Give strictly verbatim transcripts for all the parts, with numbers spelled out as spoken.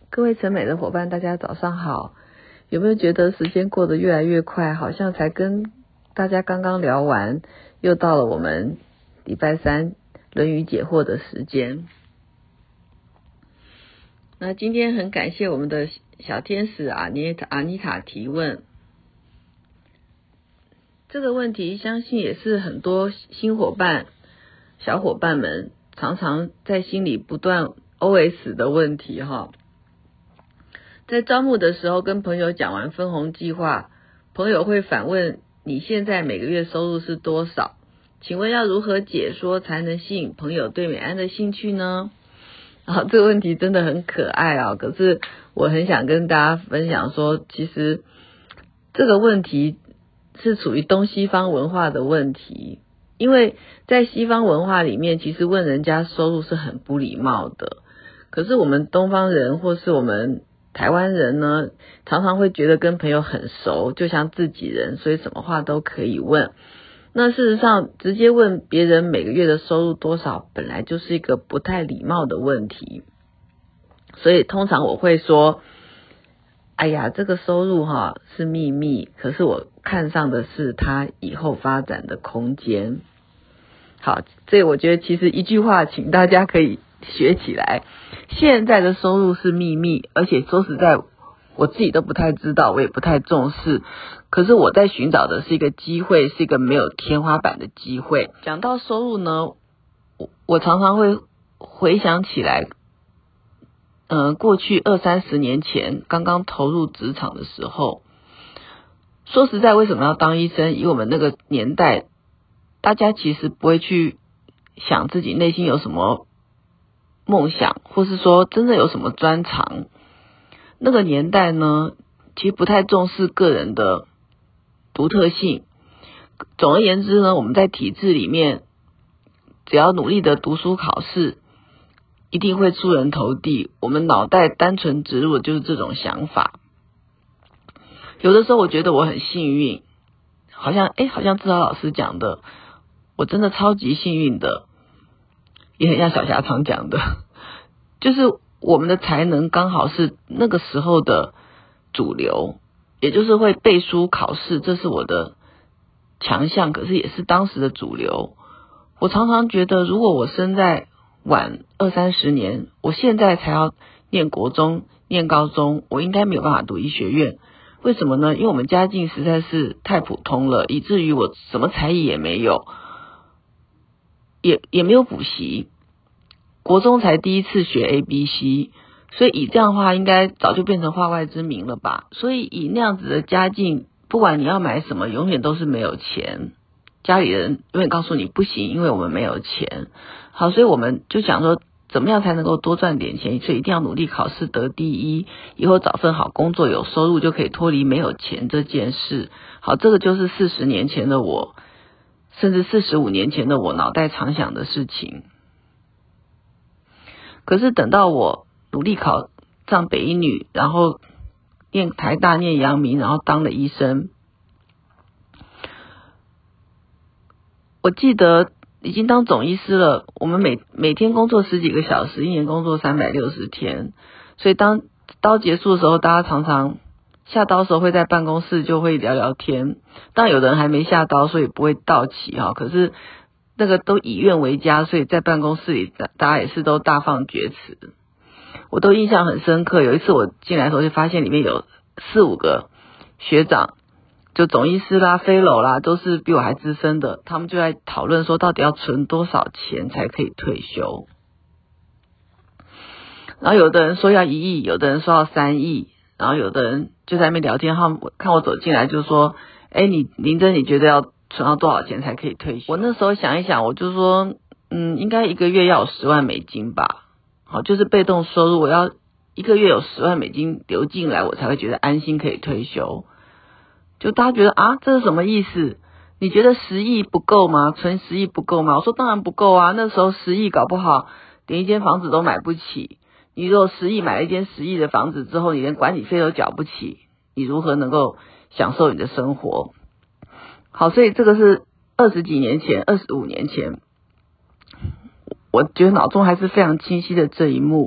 各位陈美的伙伴，大家早上好。有没有觉得时间过得越来越快，好像才跟大家刚刚聊完，又到了我们礼拜三论语解惑的时间。那今天很感谢我们的小天使阿妮塔阿妮塔提问这个问题，相信也是很多新伙伴小伙伴们常常在心里不断 O S 的问题哈。在招募的时候跟朋友讲完分红计划，朋友会反问你现在每个月收入是多少？请问要如何解说才能吸引朋友对美安的兴趣呢？啊，这个问题真的很可爱啊！可是我很想跟大家分享说，其实这个问题是属于东西方文化的问题，因为在西方文化里面，其实问人家收入是很不礼貌的。可是我们东方人或是我们台湾人呢，常常会觉得跟朋友很熟，就像自己人，所以什么话都可以问。那事实上，直接问别人每个月的收入多少，本来就是一个不太礼貌的问题。所以通常我会说，哎呀，这个收入哈是秘密，可是我看上的是他以后发展的空间。好，所以我觉得其实一句话，请大家可以学起来。现在的收入是秘密，而且说实在我自己都不太知道，我也不太重视，可是我在寻找的是一个机会，是一个没有天花板的机会。讲到收入呢，我我常常会回想起来嗯、呃，过去二三十年前刚刚投入职场的时候，说实在为什么要当医生，以我们那个年代，大家其实不会去想自己内心有什么梦想，或是说真的有什么专长。那个年代呢，其实不太重视个人的独特性。总而言之呢，我们在体制里面，只要努力的读书考试，一定会出人头地。我们脑袋单纯植入的就是这种想法。有的时候我觉得我很幸运，好像诶好像志豪老师讲的，我真的超级幸运的，也很像小霞常讲的，就是我们的才能刚好是那个时候的主流，也就是会背书考试，这是我的强项，可是也是当时的主流。我常常觉得，如果我生在晚二三十年，我现在才要念国中、念高中，我应该没有办法读医学院。为什么呢？因为我们家境实在是太普通了，以至于我什么才艺也没有，也也没有补习。国中才第一次学 A B C， 所以以这样的话应该早就变成化外之名了吧。所以以那样子的家境，不管你要买什么，永远都是没有钱，家里人永远告诉你不行，因为我们没有钱。好，所以我们就想说怎么样才能够多赚点钱，所以一定要努力考试得第一，以后找份好工作有收入就可以脱离没有钱这件事。好，这个就是四十年前的我，甚至四十五年前的我脑袋常想的事情。可是等到我努力考上北一女，然后念台大念阳明，然后当了医生，我记得已经当总医师了，我们每每天工作十几个小时，一年工作三百六十天，所以当刀结束的时候，大家常常下刀的时候会在办公室就会聊聊天。当然有的人还没下刀，所以不会到齐哈，可是那个都以愿为家，所以在办公室里大家也是都大放厥词。我都印象很深刻，有一次我进来的时候就发现里面有四五个学长，就总医师啦、飞楼啦，都是比我还资深的，他们就在讨论说到底要存多少钱才可以退休。然后有的人说要一亿，有的人说要三亿，然后有的人就在那边聊天，他们看我走进来就说，哎，你林真你觉得要存到多少钱才可以退休？我那时候想一想，我就说嗯，应该一个月要有十万美金吧。好，就是被动收入，我要一个月有十万美金流进来，我才会觉得安心可以退休。就大家觉得啊，这是什么意思？你觉得十亿不够吗？存十亿不够吗？我说当然不够啊，那时候十亿搞不好连一间房子都买不起。你如果十亿买了一间十亿的房子之后，你连管理费都缴不起，你如何能够享受你的生活？好，所以这个是二十几年前，二十五年前，我觉得脑中还是非常清晰的这一幕。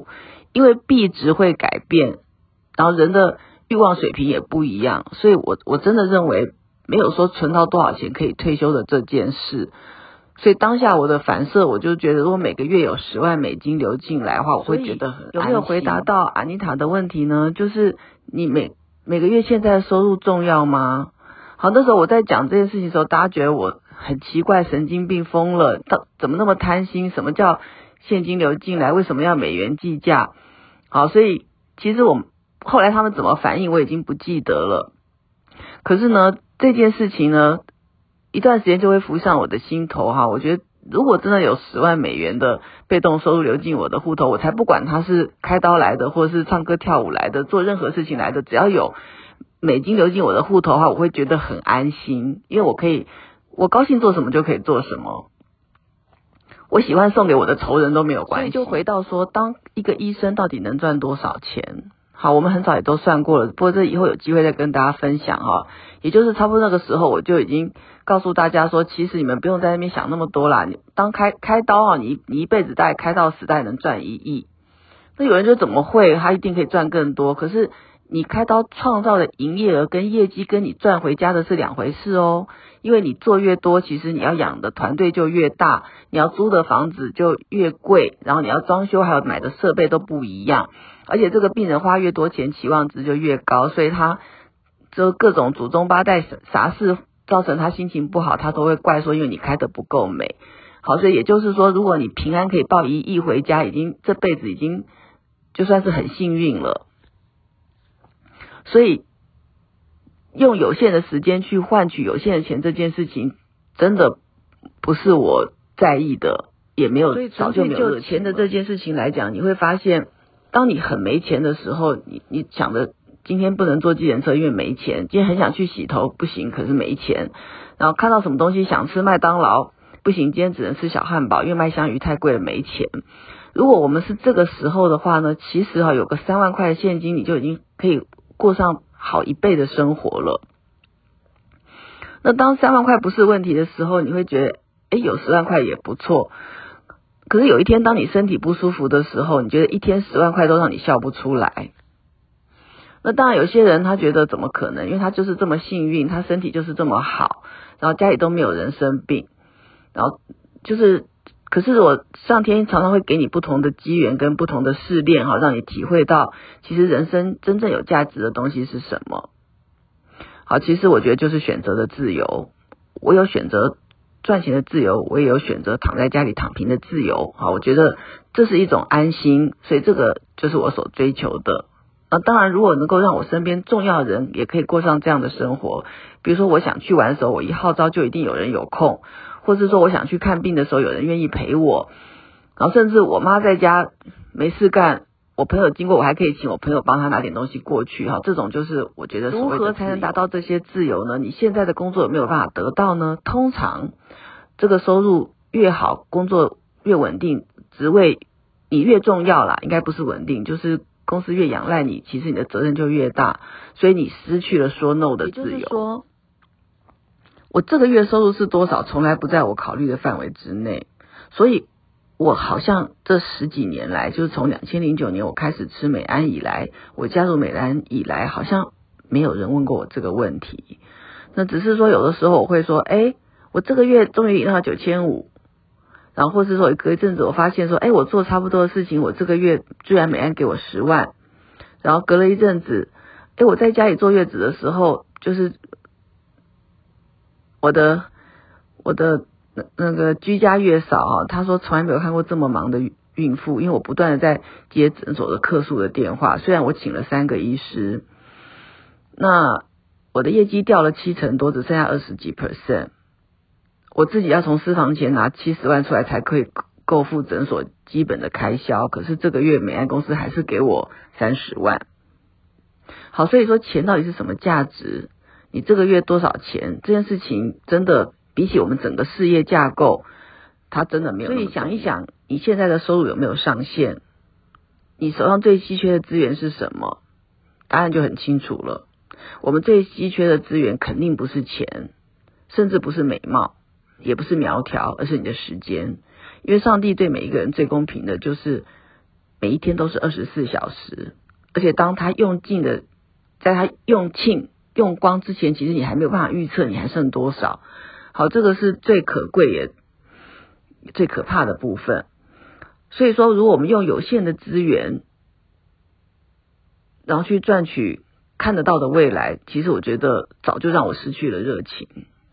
因为币值会改变，然后人的欲望水平也不一样，所以我我真的认为没有说存到多少钱可以退休的这件事。所以当下我的反射，我就觉得如果每个月有十万美金流进来的话，我会觉得很安心。有没有回答到安妮塔的问题呢？就是你每每个月现在的收入重要吗？好，那时候我在讲这件事情的时候，大家觉得我很奇怪，神经病疯了，到怎么那么贪心？什么叫现金流进来？为什么要美元计价？好，所以其实我后来他们怎么反应我已经不记得了。可是呢，这件事情呢，一段时间就会浮上我的心头哈。我觉得如果真的有十万美元的被动收入流进我的户头，我才不管它是开刀来的，或者是唱歌跳舞来的，做任何事情来的，只要有美金流进我的户头的话，我会觉得很安心，因为我可以，我高兴做什么就可以做什么，我喜欢送给我的仇人都没有关系。所以就回到说，当一个医生到底能赚多少钱？好，我们很早也都算过了，不过这以后有机会再跟大家分享哈。也就是差不多那个时候，我就已经告诉大家说，其实你们不用在那边想那么多啦。你当开开刀啊，你你一辈子大概开到死，大概能赚一亿。那有人就怎么会？他一定可以赚更多。可是你开刀创造的营业额跟业绩跟你赚回家的是两回事哦。因为你做越多，其实你要养的团队就越大，你要租的房子就越贵，然后你要装修还有买的设备都不一样。而且这个病人花越多钱，期望值就越高，所以他就各种祖宗八代啥事造成他心情不好，他都会怪说因为你开得不够美。好，所以也就是说，如果你平安可以抱一亿回家，已经这辈子已经就算是很幸运了。所以用有限的时间去换取有限的钱，这件事情真的不是我在意的，也没有早就没有钱的这件事情来讲，你会发现当你很没钱的时候，你你想着今天不能坐计程车因为没钱，今天很想去洗头不行，可是没钱，然后看到什么东西想吃麦当劳不行，今天只能吃小汉堡，因为麦香鱼太贵了没钱。如果我们是这个时候的话呢，其实哈有个三万块的现金，你就已经可以过上好一倍的生活了。那当三万块不是问题的时候，你会觉得诶有十万块也不错。可是有一天当你身体不舒服的时候，你觉得一天十万块都让你笑不出来。那当然有些人他觉得怎么可能，因为他就是这么幸运，他身体就是这么好，然后家里都没有人生病，然后就是可是我上天常常会给你不同的机缘跟不同的试炼哈，让你体会到其实人生真正有价值的东西是什么。好，其实我觉得就是选择的自由，我有选择赚钱的自由，我也有选择躺在家里躺平的自由。好，我觉得这是一种安心，所以这个就是我所追求的。那当然如果能够让我身边重要的人也可以过上这样的生活，比如说我想去玩的时候，我一号召就一定有人有空，或是说我想去看病的时候有人愿意陪我，然后甚至我妈在家没事干，我朋友经过我还可以请我朋友帮他拿点东西过去哈，这种就是我觉得所谓的如何才能达到这些自由呢？你现在的工作有没有办法得到呢？通常这个收入越好，工作越稳定，职位你越重要啦，应该不是稳定，就是公司越仰赖你，其实你的责任就越大，所以你失去了说 no 的自由。也就是说我这个月收入是多少从来不在我考虑的范围之内，所以我好像这十几年来，就是从两千零九年我开始吃美安以来，我加入美安以来，好像没有人问过我这个问题。那只是说有的时候我会说，诶，我这个月终于领到九千五，然后或是说隔一阵子我发现说，诶，我做差不多的事情，我这个月居然美安给我十万，然后隔了一阵子，诶，我在家里坐月子的时候，就是我的我的那那个居家月嫂啊，她说从来没有看过这么忙的孕妇，因为我不断的在接诊所的客诉的电话，虽然我请了三个医师，那我的业绩掉了七成多，只剩下二十几 percent， 我自己要从私房钱拿七十万出来才可以够付诊所基本的开销，可是这个月美安公司还是给我三十万。好，所以说钱到底是什么价值？你这个月多少钱？这件事情真的比起我们整个事业架构，它真的没有那么重要。所以想一想，你现在的收入有没有上限？你手上最稀缺的资源是什么？答案就很清楚了。我们最稀缺的资源肯定不是钱，甚至不是美貌，也不是苗条，而是你的时间。因为上帝对每一个人最公平的就是每一天都是二十四小时，而且当他用尽的，在他用尽用光之前，其实你还没有办法预测你还剩多少。好，这个是最可贵也最可怕的部分。所以说，如果我们用有限的资源，然后去赚取看得到的未来，其实我觉得早就让我失去了热情。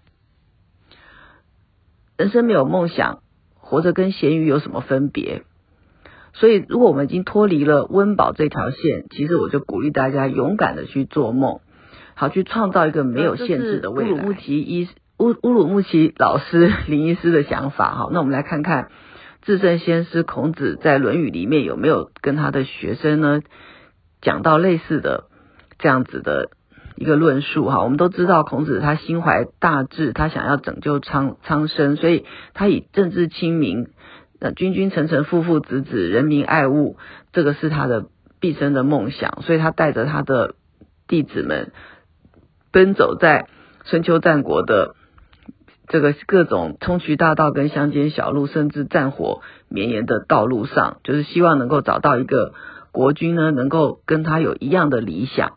人生没有梦想，活着跟咸鱼有什么分别？所以如果我们已经脱离了温饱这条线，其实我就鼓励大家勇敢的去做梦，好去创造一个没有限制的未来。乌鲁木齐医乌乌鲁木齐老师林医师的想法。好，那我们来看看至圣先师孔子在《论语》里面有没有跟他的学生呢讲到类似的这样子的一个论述哈。我们都知道孔子他心怀大志，他想要拯救苍苍生，所以他以政治清明，呃，君君臣臣父父子子，人民爱物，这个是他的毕生的梦想，所以他带着他的弟子们奔走在春秋战国的这个各种通衢大道跟乡间小路，甚至战火绵延的道路上，就是希望能够找到一个国君呢，能够跟他有一样的理想。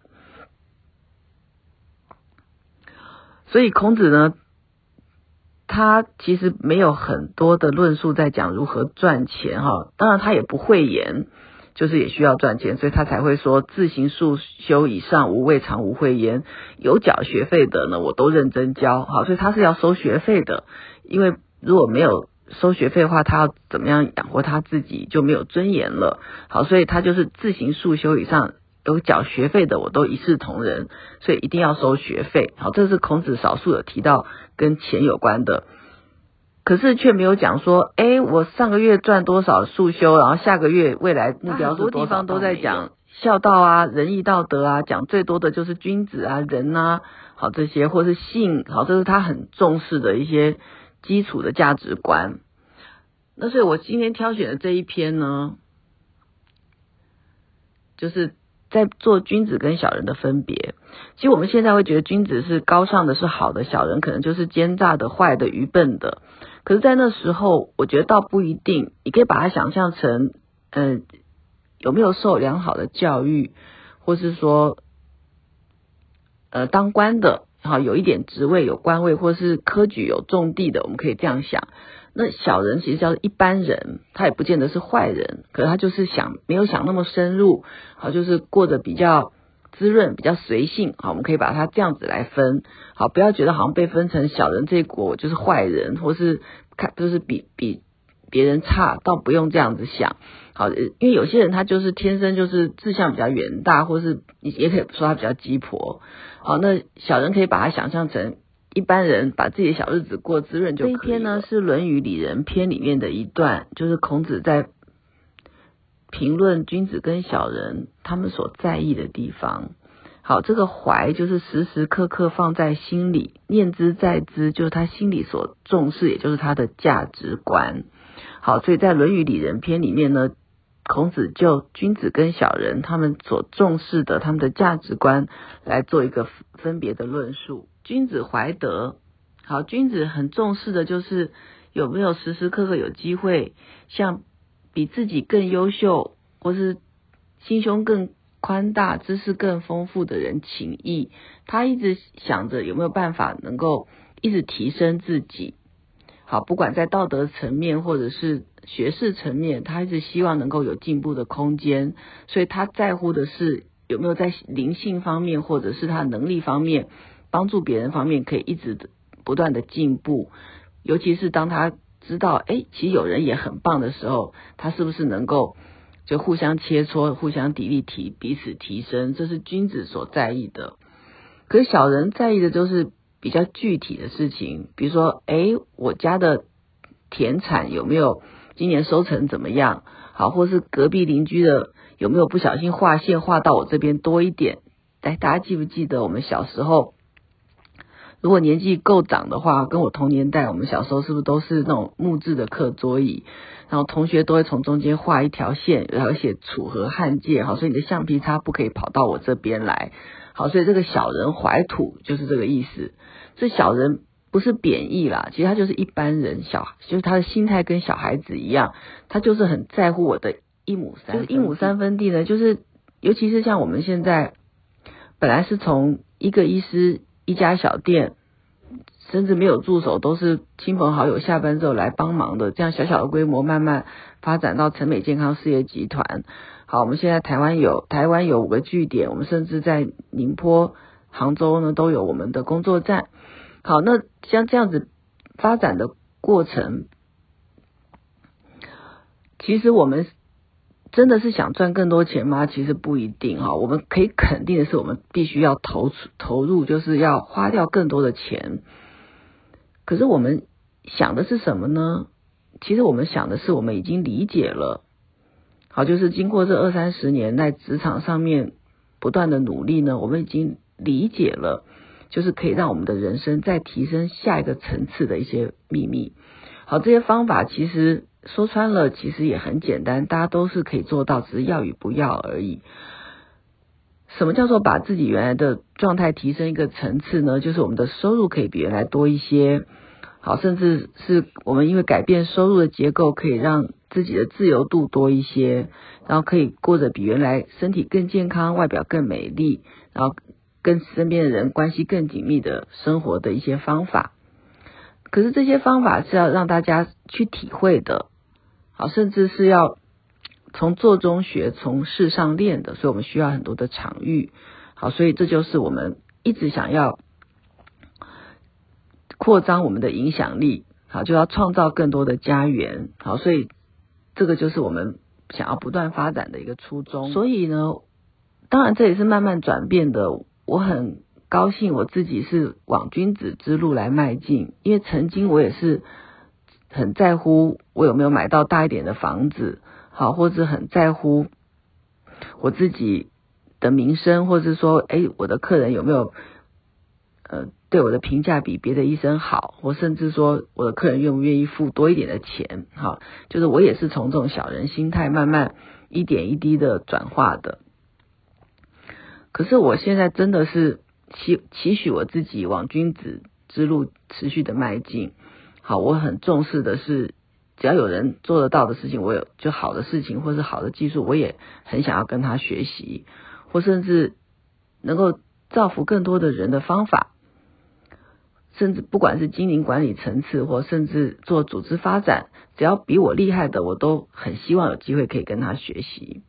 所以孔子呢，他其实没有很多的论述在讲如何赚钱哈，当然他也不讳言，就是也需要赚钱，所以他才会说自行束修以上，无未尝无讳焉。有缴学费的呢，我都认真教。好，所以他是要收学费的，因为如果没有收学费的话，他要怎么样养活他自己就没有尊严了。好，所以他就是自行束修以上，有缴学费的我都一视同仁，所以一定要收学费。好，这是孔子少数有提到跟钱有关的，可是却没有讲说，诶，我上个月赚多少束修，然后下个月未来目标是多少。很多地方都在讲孝道啊、仁义道德啊，讲最多的就是君子啊、仁啊，好这些，或是信，好，这是他很重视的一些基础的价值观。那所以我今天挑选的这一篇呢，就是在做君子跟小人的分别。其实我们现在会觉得君子是高尚的，是好的，小人可能就是奸诈的、坏的、愚笨的。可是在那时候我觉得倒不一定，你可以把它想象成呃，有没有受良好的教育，或是说呃当官的，好有一点职位有官位，或是科举有中第的，我们可以这样想。那小人其实叫一般人，他也不见得是坏人，可是他就是想没有想那么深入，好就是过得比较滋润，比较随性。好，我们可以把它这样子来分。好，不要觉得好像被分成小人这一国就是坏人，或是看就是比比别人差，倒不用这样子想。好，因为有些人他就是天生就是志向比较远大，或是也可以说他比较鸡婆。好，那小人可以把它想象成一般人把自己的小日子过滋润就可以了。这一篇呢是《论语里仁篇》里面的一段，就是孔子在评论君子跟小人他们所在意的地方。好，这个怀就是时时刻刻放在心里，念之在兹就是他心里所重视，也就是他的价值观。好，所以在《论语里仁篇》里面呢，孔子就君子跟小人他们所重视的他们的价值观来做一个分别的论述。君子怀德，好，君子很重视的就是有没有时时刻刻有机会向比自己更优秀或是心胸更宽大、知识更丰富的人请益，他一直想着有没有办法能够一直提升自己。好，不管在道德层面或者是学识层面，他一直希望能够有进步的空间，所以他在乎的是有没有在灵性方面或者是他能力方面帮助别人方面可以一直不断的进步。尤其是当他知道诶其实有人也很棒的时候，他是不是能够就互相切磋、互相砥砺提彼此提升，这是君子所在意的。可是小人在意的就是比较具体的事情，比如说诶我家的田产有没有今年收成怎么样，好，或是隔壁邻居的有没有不小心划线划到我这边多一点。哎，大家记不记得我们小时候如果年纪够长的话，跟我同年代，我们小时候是不是都是那种木质的课桌椅，然后同学都会从中间画一条线，然后写楚河汉界，好，所以你的橡皮擦不可以跑到我这边来。好，所以这个小人怀土就是这个意思。这小人不是贬义啦，其实他就是一般人，小就是他的心态跟小孩子一样，他就是很在乎我的一亩三分地，就是一亩三分地呢，就是尤其是像我们现在本来是从一个医师一家小店，甚至没有助手，都是亲朋好友下班之后来帮忙的，这样小小的规模慢慢发展到成美健康事业集团。好，我们现在台湾有台湾有五个据点，我们甚至在宁波、杭州呢都有我们的工作站。好，那像这样子发展的过程，其实我们真的是想赚更多钱吗？其实不一定哈。我们可以肯定的是，我们必须要投出投入，就是要花掉更多的钱。可是我们想的是什么呢？其实我们想的是，我们已经理解了。好，就是经过这二三十年在职场上面不断的努力呢，我们已经理解了，就是可以让我们的人生再提升下一个层次的一些秘密。好，这些方法其实说穿了，其实也很简单，大家都是可以做到，只是要与不要而已。什么叫做把自己原来的状态提升一个层次呢？就是我们的收入可以比原来多一些。好，甚至是我们因为改变收入的结构，可以让自己的自由度多一些，然后可以过着比原来身体更健康、外表更美丽，然后跟身边的人关系更紧密的生活的一些方法。可是这些方法是要让大家去体会的，好，甚至是要从做中学，从事上练的，所以我们需要很多的场域。好，所以这就是我们一直想要扩张我们的影响力，好，就要创造更多的家园。好，所以这个就是我们想要不断发展的一个初衷。所以呢，当然这也是慢慢转变的。我很高兴我自己是往君子之路来迈进，因为曾经我也是很在乎我有没有买到大一点的房子，好，或者很在乎我自己的名声，或者说诶我的客人有没有呃，对我的评价比别的医生好，或甚至说我的客人愿不愿意付多一点的钱，好，就是我也是从这种小人心态慢慢一点一滴的转化的。可是我现在真的是期期许我自己往君子之路持续的迈进。好，我很重视的是，只要有人做得到的事情，我有就好的事情或是好的技术，我也很想要跟他学习，或甚至能够造福更多的人的方法。甚至不管是经营管理层次，或甚至做组织发展，只要比我厉害的，我都很希望有机会可以跟他学习。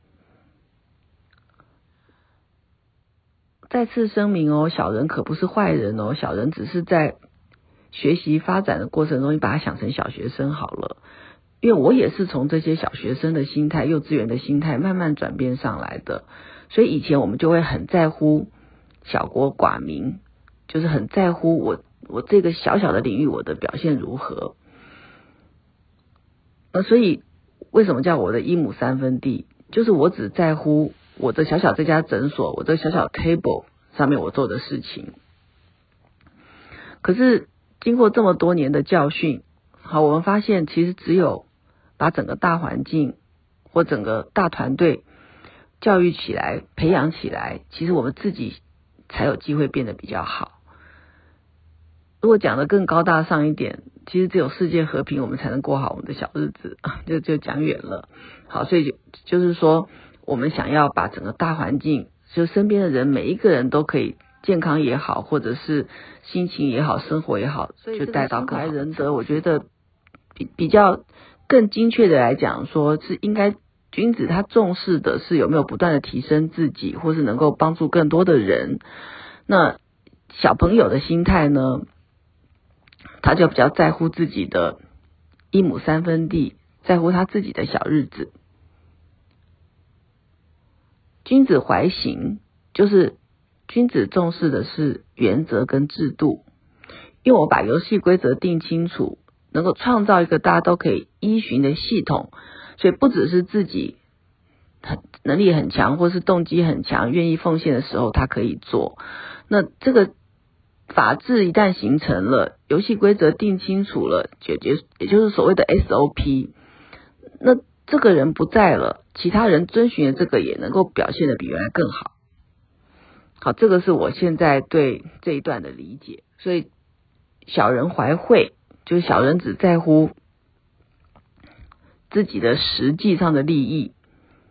再次声明哦，小人可不是坏人哦，小人只是在学习发展的过程中，你把他想成小学生好了。因为我也是从这些小学生的心态、幼稚园的心态慢慢转变上来的，所以以前我们就会很在乎小国寡民，就是很在乎我我这个小小的领域我的表现如何。呃，所以为什么叫我的一亩三分地？就是我只在乎我的小小这家诊所，我这小小 table 上面我做的事情。可是经过这么多年的教训，好，我们发现其实只有把整个大环境或整个大团队教育起来、培养起来，其实我们自己才有机会变得比较好。如果讲得更高大上一点，其实只有世界和平，我们才能过好我们的小日子，就就讲远了。好，所以就就是说，我们想要把整个大环境，就身边的人每一个人都可以健康也好，或者是心情也好，生活也好，就带到更好的仁德。我觉得比比较更精确的来讲，说是应该君子他重视的是有没有不断的提升自己，或是能够帮助更多的人。那小朋友的心态呢，他就比较在乎自己的一亩三分地，在乎他自己的小日子。君子怀行，就是君子重视的是原则跟制度，因为我把游戏规则定清楚，能够创造一个大家都可以依循的系统，所以不只是自己很能力很强，或是动机很强，愿意奉献的时候他可以做。那这个法治一旦形成了，游戏规则定清楚了，解决也就是所谓的 S O P， 那这个人不在了，其他人遵循的这个也能够表现得比原来更好。好，这个是我现在对这一段的理解。所以小人怀惠，就是小人只在乎自己的实际上的利益，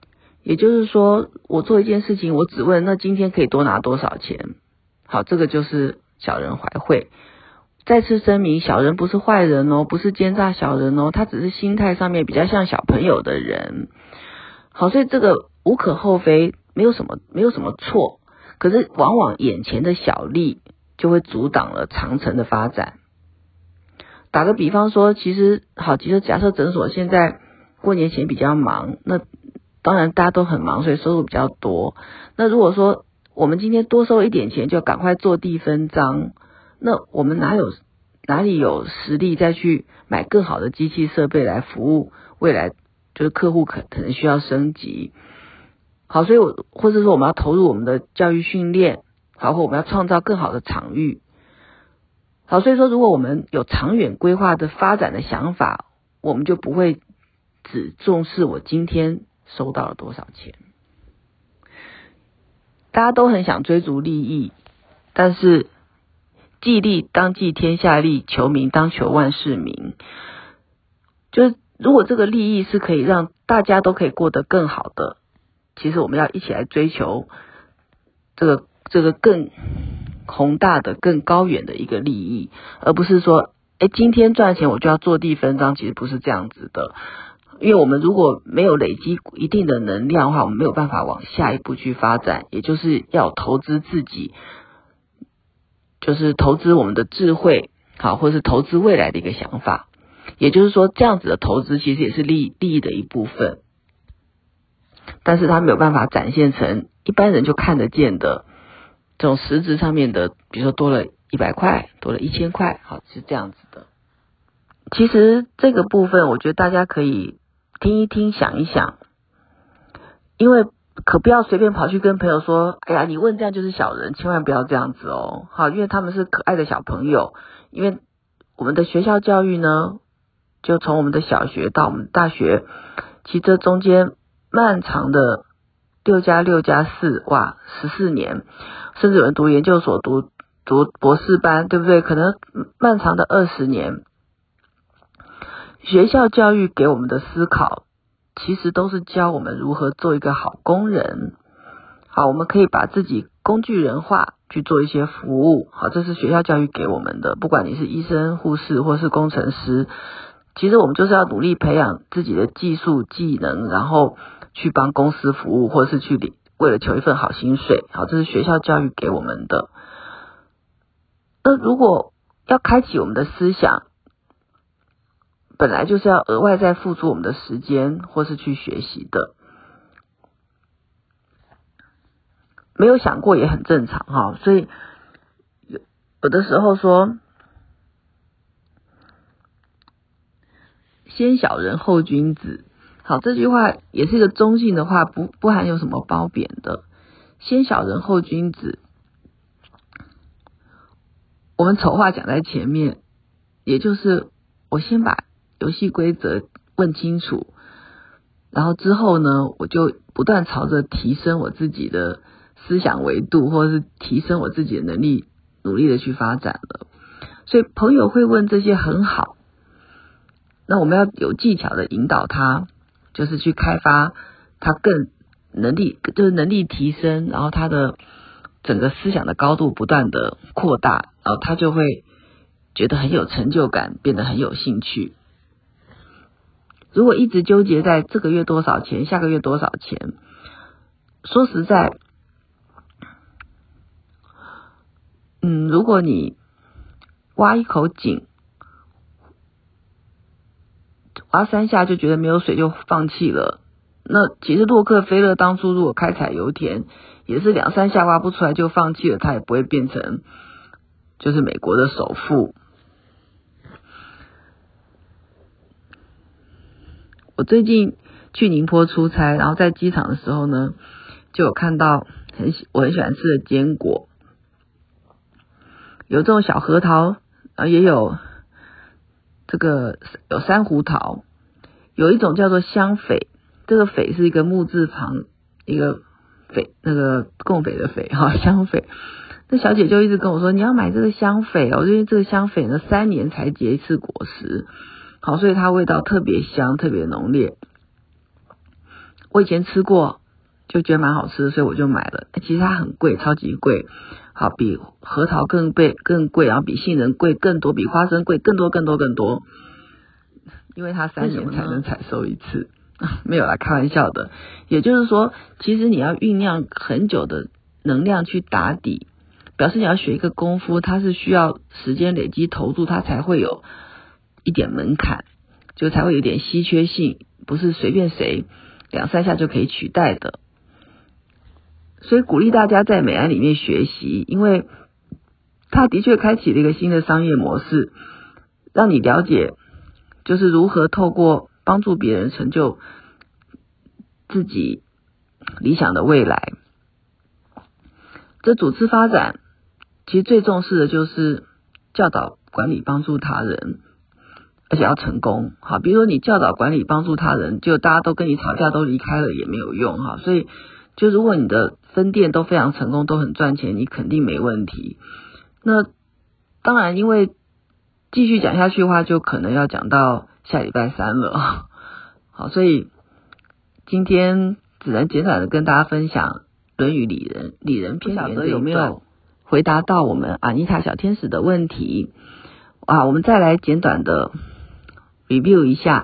也就是说，我做一件事情，我只问那今天可以多拿多少钱。好，这个就是小人怀惠。再次声明，小人不是坏人哦，不是奸诈小人哦，他只是心态上面比较像小朋友的人。好，所以这个无可厚非，没有什么没有什么错。可是往往眼前的小利就会阻挡了长程的发展。打个比方说，其实好，其实假设诊所现在过年前比较忙，那当然大家都很忙，所以收入比较多。那如果说我们今天多收一点钱，就赶快坐地分赃，那我们哪有哪里有实力再去买更好的机器设备来服务未来就是客户可可能需要升级。好，所以我或者说我们要投入我们的教育训练，好，或我们要创造更好的场域。好，所以说如果我们有长远规划的发展的想法，我们就不会只重视我今天收到了多少钱。大家都很想追逐利益，但是计利当计天下利，求名当求万世名。就是如果这个利益是可以让大家都可以过得更好的，其实我们要一起来追求这个这个更宏大的更高远的一个利益，而不是说诶今天赚钱我就要坐地分赃，其实不是这样子的。因为我们如果没有累积一定的能量的话，我们没有办法往下一步去发展，也就是要投资自己，就是投资我们的智慧，好，或是投资未来的一个想法。也就是说，这样子的投资其实也是利利益的一部分，但是它没有办法展现成一般人就看得见的这种实质上面的，比如说多了一百块，多了一千块，好，是这样子的。其实这个部分我觉得大家可以听一听，想一想，因为可不要随便跑去跟朋友说，哎呀，你问这样就是小人，千万不要这样子哦。好，因为他们是可爱的小朋友，因为我们的学校教育呢，就从我们的小学到我们大学，其实这中间漫长的六加六加四，哇，十四年，甚至有人读研究所、读读博士班，对不对？可能漫长的二十年。学校教育给我们的思考，其实都是教我们如何做一个好工人。好，我们可以把自己工具人化，去做一些服务。好，这是学校教育给我们的。不管你是医生、护士或是工程师，其实我们就是要努力培养自己的技术技能，然后去帮公司服务，或是去为了求一份好薪水。好，这是学校教育给我们的。那如果要开启我们的思想，本来就是要额外再付出我们的时间或是去学习的，没有想过也很正常哈。所以有有的时候说先小人后君子，好，这句话也是一个中性的话，不不含有什么褒贬的。先小人后君子，我们丑话讲在前面，也就是我先把游戏规则问清楚，然后之后呢，我就不断朝着提升我自己的思想维度，或者是提升我自己的能力，努力的去发展了。所以朋友会问这些很好，那我们要有技巧的引导他，就是去开发他更能力，就是能力提升，然后他的整个思想的高度不断的扩大，然后他就会觉得很有成就感，变得很有兴趣。如果一直纠结在这个月多少钱，下个月多少钱，说实在，嗯，如果你挖一口井，挖三下就觉得没有水就放弃了，那其实洛克菲勒当初如果开采油田，也是两三下挖不出来就放弃了，他也不会变成就是美国的首富。我最近去宁波出差，然后在机场的时候呢，就有看到很我很喜欢吃的坚果，有这种小核桃，也有这个有珊瑚桃，有一种叫做香榧，这个榧是一个木字旁一个榧，那个共匪的匪哈，香榧。那小姐就一直跟我说，你要买这个香榧哦，因为这个香榧呢三年才结一次果实。好，所以它味道特别香，特别浓烈。我以前吃过， 就觉得蛮好吃的，所以我就买了。其实它很贵，超级贵，好，比核桃更贵更贵，然后比杏仁贵更多，比花生贵更多更多更多，因为它三年才能采收一次。没有啦，开玩笑的。也就是说，其实你要酝酿很久的能量去打底，表示你要学一个功夫，它是需要时间累积投入，它才会有一点门槛，就才会有点稀缺性，不是随便谁两三下就可以取代的。所以鼓励大家在美安里面学习，因为它的确开启了一个新的商业模式，让你了解就是如何透过帮助别人成就自己理想的未来。这组织发展其实最重视的就是教导管理帮助他人，而且要成功。好，比如说你教导管理帮助他人，就大家都跟你吵架都离开了也没有用哈。所以就如果你的分店都非常成功，都很赚钱，你肯定没问题。那当然因为继续讲下去的话就可能要讲到下礼拜三了。好，所以今天只能简短的跟大家分享论语里仁里仁篇里面这一段，有没有回答到我们阿妮塔小天使的问题啊？我们再来简短的 review 一下，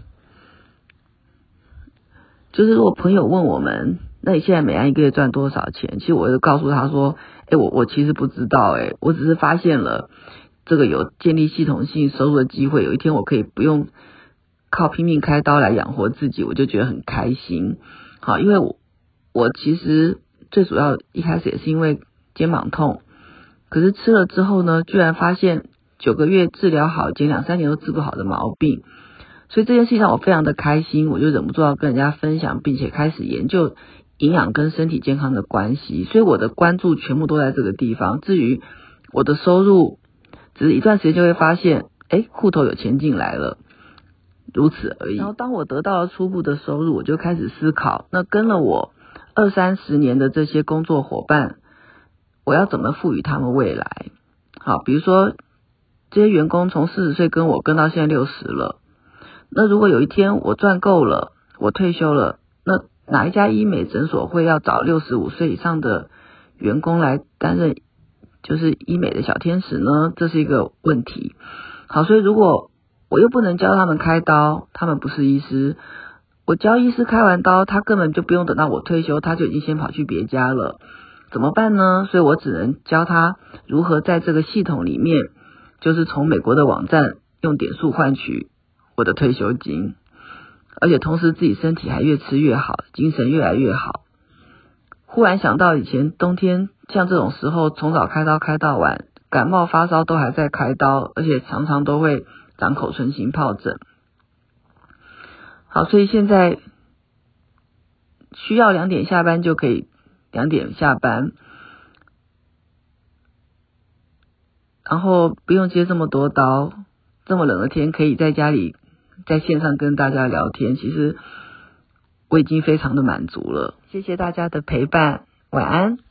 就是如果朋友问我们，那你现在美安一个月赚多少钱？其实我就告诉他说，哎，我我其实不知道，哎，我只是发现了这个有建立系统性收入的机会，有一天我可以不用靠拼命开刀来养活自己，我就觉得很开心。好，因为我我其实最主要一开始也是因为肩膀痛，可是吃了之后呢，居然发现九个月治疗好，减两三年都治不好的毛病，所以这件事情让我非常的开心，我就忍不住要跟人家分享，并且开始研究营养跟身体健康的关系，所以我的关注全部都在这个地方。至于我的收入，只是一段时间就会发现，诶，户头有钱进来了，如此而已。然后当我得到了初步的收入，我就开始思考，那跟了我二三十年的这些工作伙伴，我要怎么赋予他们未来？好，比如说这些员工从四十岁跟我跟到现在六十了，那如果有一天我赚够了，我退休了，那哪一家医美诊所会要找六十五岁以上的员工来担任就是医美的小天使呢？这是一个问题。好，所以如果我又不能教他们开刀，他们不是医师，我教医师开完刀，他根本就不用等到我退休，他就已经先跑去别家了，怎么办呢？所以我只能教他如何在这个系统里面，就是从美国的网站用点数换取我的退休金，而且同时自己身体还越吃越好，精神越来越好。忽然想到以前冬天像这种时候，从早开刀开到晚，感冒发烧都还在开刀，而且常常都会长口唇型疱疹。好，所以现在需要两点下班就可以两点下班，然后不用接这么多刀，这么冷的天可以在家里在线上跟大家聊天，其实我已经非常的满足了。谢谢大家的陪伴，晚安。